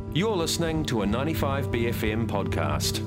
You're listening to a 95BFM podcast.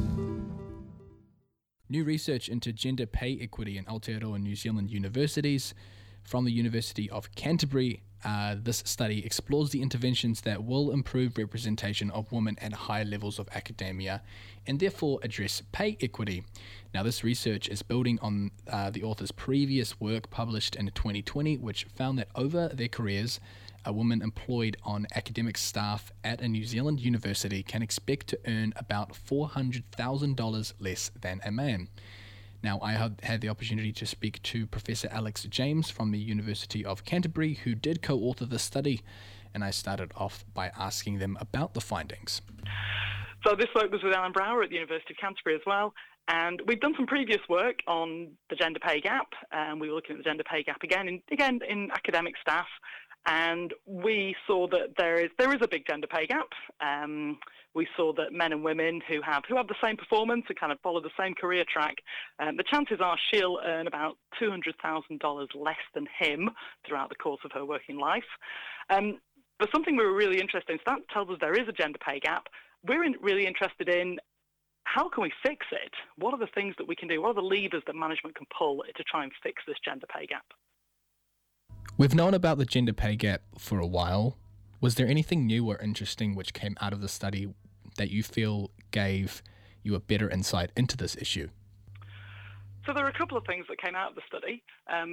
New research into gender pay equity in Aotearoa New Zealand universities from the University of Canterbury. This study explores the interventions that will improve representation of women at high levels of academia and therefore address pay equity. Now, this research is building on the author's previous work published in 2020, which found that over their careers, a woman employed on academic staff at a New Zealand university can expect to earn about $400,000 less than a man. Now, I had the opportunity to speak to Professor Alex James from the University of Canterbury, who did co-author the study, and I started off by asking them about the findings. So this work was with Alan Brower at the University of Canterbury as well, and we've done some previous work on the gender pay gap, and we were looking at the gender pay gap again in academic staff. And we saw that there is a big gender pay gap. We saw that men and women who have the same performance and kind of follow the same career track, the chances are she'll earn about $200,000 less than him throughout the course of her working life. But something we were really interested in, so that tells us there is a gender pay gap. We're really interested in how can we fix it? What are the things that we can do? What are the levers that management can pull to try and fix this gender pay gap? We've known about the gender pay gap for a while. Was there anything new or interesting which came out of the study that you feel gave you a better insight into this issue? So there are a couple of things that came out of the study.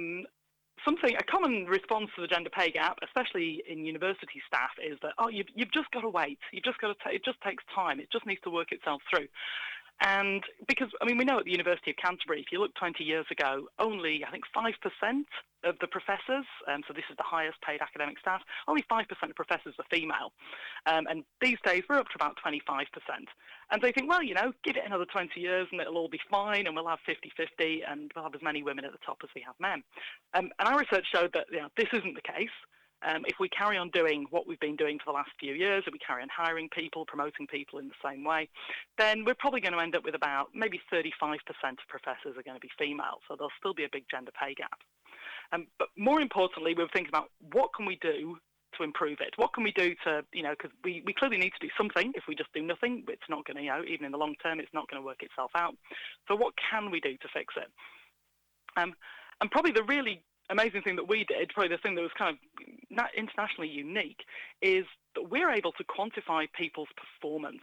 A common response to the gender pay gap, especially in university staff, is that, you've just got to wait. It just takes time. It just needs to work itself through. And because, we know at the University of Canterbury, if you look 20 years ago, only, 5% of the professors, so this is the highest paid academic staff, only 5% of professors are female. And these days, we're up to about 25%. And they think, give it another 20 years and it'll all be fine and we'll have 50-50 and we'll have as many women at the top as we have men. And our research showed that this isn't the case. If we carry on doing what we've been doing for the last few years, if we carry on hiring people, promoting people in the same way, then we're probably going to end up with about maybe 35% of professors are going to be female. So there'll still be a big gender pay gap. But more importantly, we were thinking about what can we do to improve it? What can we do to, because we clearly need to do something. If we just do nothing, it's not going to, even in the long term, it's not going to work itself out. So what can we do to fix it? And probably the really amazing thing that we did, probably the thing that was kind of internationally unique, is that we're able to quantify people's performance.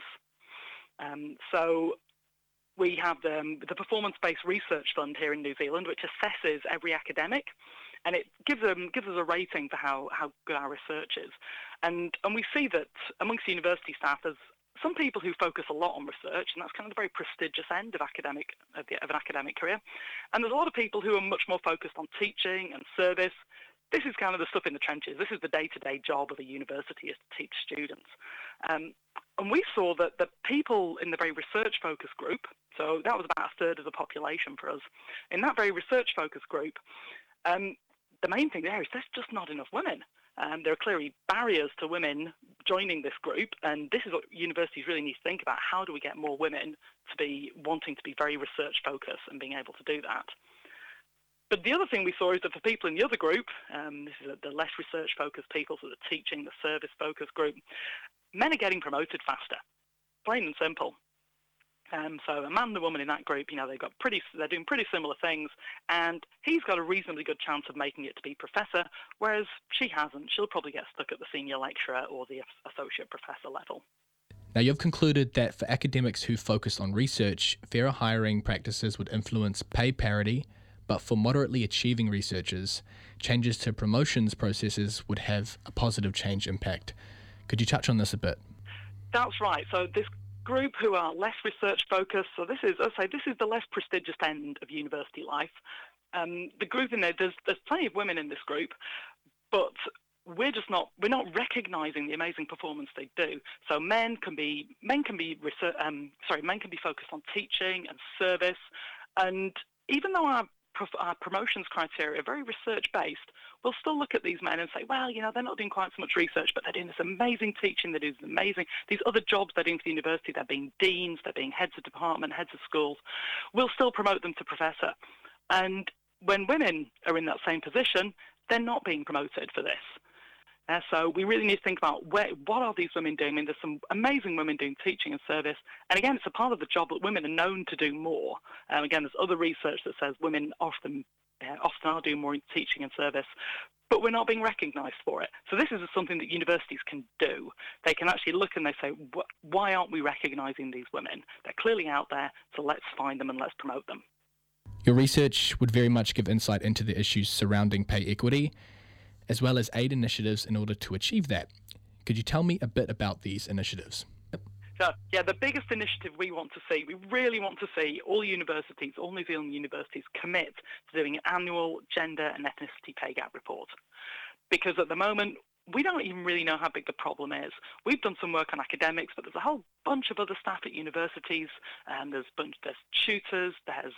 So we have the Performance-Based Research Fund here in New Zealand, which assesses every academic, and it gives us a rating for how good our research is. And we see that amongst university staff, there's some people who focus a lot on research, and that's kind of the very prestigious end of an academic career. And there's a lot of people who are much more focused on teaching and service. This is kind of the stuff in the trenches. This is the day-to-day job of a university, is to teach students. And we saw that the people in the very research-focused group, so that was about a third of the population for us, in that very research-focused group, the main thing there is there's just not enough women. There are clearly barriers to women joining this group, and this is what universities really need to think about. How do we get more women to be wanting to be very research-focused and being able to do that? But the other thing we saw is that for people in the other group, this is the less research-focused people, so the teaching, the service-focused group, men are getting promoted faster, plain and simple. So a man and a woman in that group, they're doing pretty similar things, and he's got a reasonably good chance of making it to be professor, whereas she hasn't. She'll probably get stuck at the senior lecturer or the associate professor level. Now, you've concluded that for academics who focus on research, fairer hiring practices would influence pay parity, but for moderately achieving researchers, changes to promotions processes would have a positive change impact. Could you touch on this a bit? That's right. So this group who are less research focused, so this is the less prestigious end of university life. The group in there's plenty of women in this group, but we're not recognizing the amazing performance they do. So men can be focused on teaching and service, and even though our promotions criteria are very research-based, we'll still look at these men and say, they're not doing quite so much research, but they're doing this amazing teaching, they're doing these other jobs they're doing for the university, they're being deans, they're being heads of department, heads of schools. We'll still promote them to professor. And when women are in that same position, they're not being promoted for this. So we really need to think about what are these women doing. I mean, there's some amazing women doing teaching and service. And again, it's a part of the job that women are known to do more. Again, there's other research that says women often are doing more in teaching and service, but we're not being recognised for it. So this is something that universities can do. They can actually look and they say, why aren't we recognising these women? They're clearly out there, so let's find them and let's promote them. Your research would very much give insight into the issues surrounding pay equity, as well as aid initiatives in order to achieve that. Could you tell me a bit about these initiatives? So, the biggest initiative we really want to see all universities, all New Zealand universities commit to doing an annual gender and ethnicity pay gap report. Because at the moment, we don't even really know how big the problem is. We've done some work on academics, but there's a whole bunch of other staff at universities, and there's tutors, there's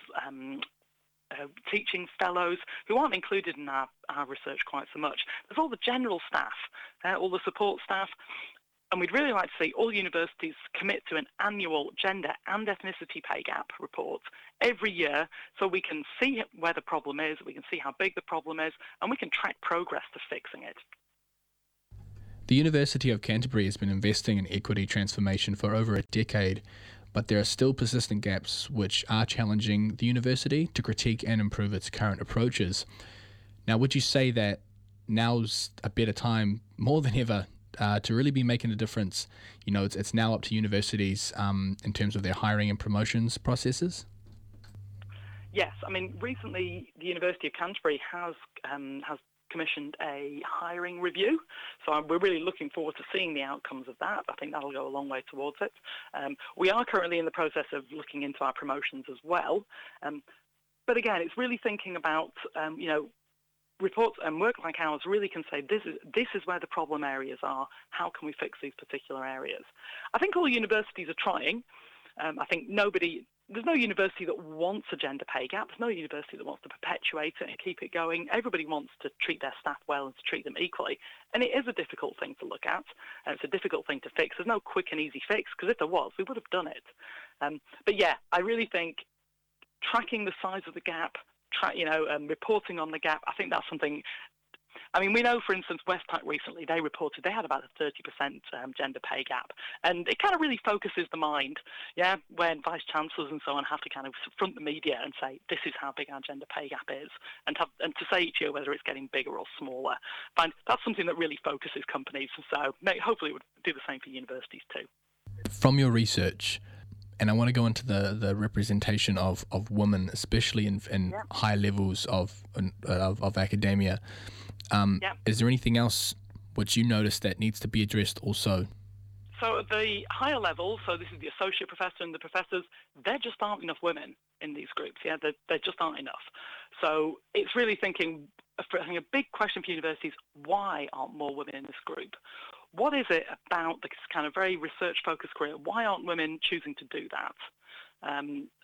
teaching fellows who aren't included in our research quite so much. There's all the general staff, all the support staff, and we'd really like to see all universities commit to an annual gender and ethnicity pay gap report every year so we can see where the problem is, we can see how big the problem is, and we can track progress to fixing it. The University of Canterbury has been investing in equity transformation for over a decade, but there are still persistent gaps which are challenging the university to critique and improve its current approaches. Now, would you say that now's a better time, more than ever, to really be making a difference? You know, it's now up to universities in terms of their hiring and promotions processes? Yes, I mean, recently the University of Canterbury has commissioned a hiring review, so we're really looking forward to seeing the outcomes of that. I think that'll go a long way towards it. We are currently in the process of looking into our promotions as well, but again, it's really thinking about reports and work like ours really can say this is where the problem areas are. How can we fix these particular areas? I think all universities are trying. I think there's no university that wants a gender pay gap. There's no university that wants to perpetuate it and keep it going. Everybody wants to treat their staff well and to treat them equally. And it is a difficult thing to look at. It's a difficult thing to fix. There's no quick and easy fix, because if there was, we would have done it. But yeah, I really think tracking the size of the gap, reporting on the gap, I think that's something. I mean, we know, for instance, Westpac recently, they reported they had about a 30% gender pay gap. And it kind of really focuses the mind, when vice-chancellors and so on have to kind of front the media and say, this is how big our gender pay gap is, and to say each year whether it's getting bigger or smaller. But that's something that really focuses companies. So hopefully it would do the same for universities too. From your research, and I want to go into the representation of women, especially in high levels of academia. Is there anything else which you notice that needs to be addressed also? So at the higher levels, so this is the associate professor and the professors, there just aren't enough women in these groups. There just aren't enough. So it's really thinking a big question for universities, why aren't more women in this group? What is it about this kind of very research-focused career? Why aren't women choosing to do that?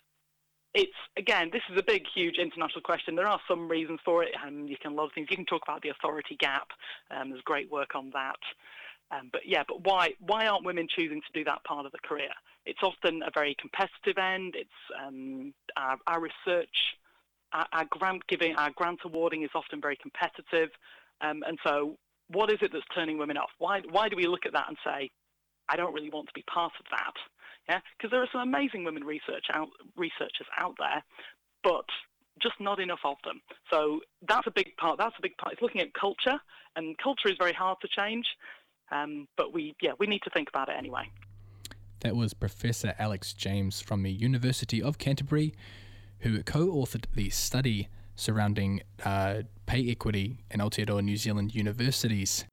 This is a big, huge international question. There are some reasons for it, and you can love things. You can talk about the authority gap. There's great work on that. But why aren't women choosing to do that part of the career? It's often a very competitive end. It's our research, our grant giving, our grant awarding is often very competitive, and so. What is it that's turning women off? Why do we look at that and say, I don't really want to be part of that? Yeah, because there are some amazing women researchers out there, but just not enough of them. So that's a big part. It's looking at culture, and culture is very hard to change. But we need to think about it anyway. That was Professor Alex James from the University of Canterbury, who co-authored the study surrounding pay equity in Aotearoa New Zealand universities.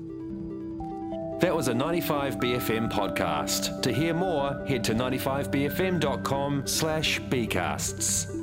That was a 95BFM podcast. To hear more, head to 95bfm.com/bcasts.